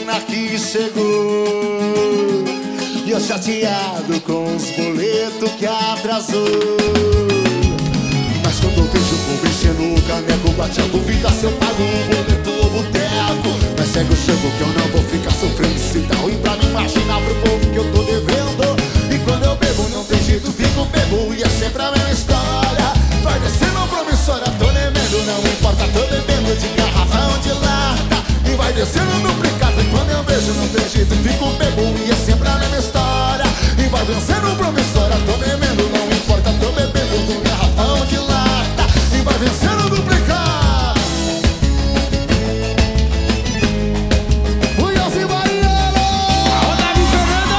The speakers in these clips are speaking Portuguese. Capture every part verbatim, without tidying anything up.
grana que chegou, e eu chateado com os boletos que atrasou. Mas quando eu vejo o povo enchendo o caneco, bate a dúvida se eu pago um boleto ou boteco. Mas segue o jogo que eu não vou ficar sofrendo. Se tá ruim pra me imaginar pro povo que eu tô devendo. E quando eu bebo não tem jeito, fico bebo, e é sempre a mesma história. Vai descendo promissória, tô devendo, não importa, tô bebendo de garrafão de lata. E vai descendo duplicado, e quando eu vejo não tem jeito, fico bebo, e é sempre a mesma história. E vai vencendo promissória, tô bebendo, não importa, tô bebendo de garrafão de lata. E vai vencendo duplicado. O Elzi Mariano! Alô, Davi Fernando!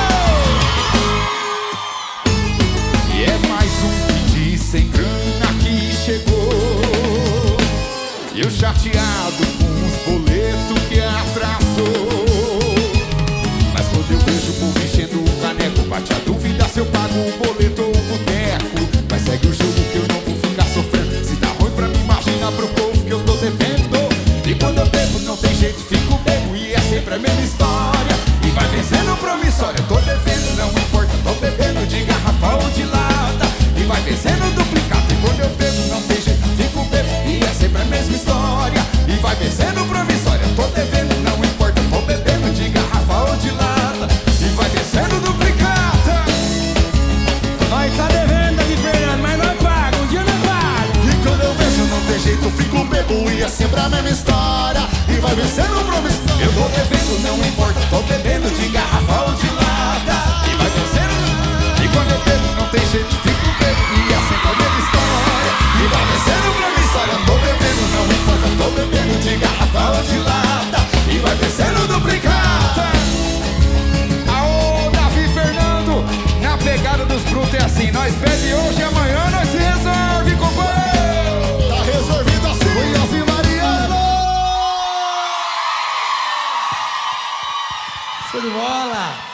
E é mais um fim de sem grana que chegou, e eu chateado com os boletos que atrasou. Mas quando eu vejo o povo enchendo o caneco, bate a dúvida se eu pago um boleto ou um boteco. Mas segue o jogo que eu não vou ficar sofrendo. Se tá ruim pra mim, imagina pro povo que eu tô devendo. E quando eu bebo não tem jeito, fico bebo, e é sempre a mesma história. E vai vencendo promissória, tô devendo, não importa, tô bebendo de garrafa ou de lata. E vai vencendo duplicado, e quando eu bebo não tem jeito, fico bebo, e é sempre a mesma história. E vai vencendo promissória, tô devendo, não importa, tô bebendo de garrafa ou de lata. E vai vencendo duplicata. Nós tá devendo, Davi Fernando, mas nós paga, um dia nós paga. E quando eu vejo não tem jeito, fico bebo, e é sempre a mesma história. E vai vencendo promissória, eu tô devendo, não importa, tô bebendo de garrafa ou de lata. E vai vencendo, e quando eu bebo não tem jeito, fico bebo, e é sempre a mesma história. E vai vencendo promissória, tô bebendo, não importa, tô bebendo de garrafa ou de lata. E vai vencendo duplicata. Aô, Davi Fernando! Na pegada dos brutos é assim, nós bebe hoje e amanhã nós se resolve, companheiro! Tá resolvido assim, o Elzi Mariano! Show de bola!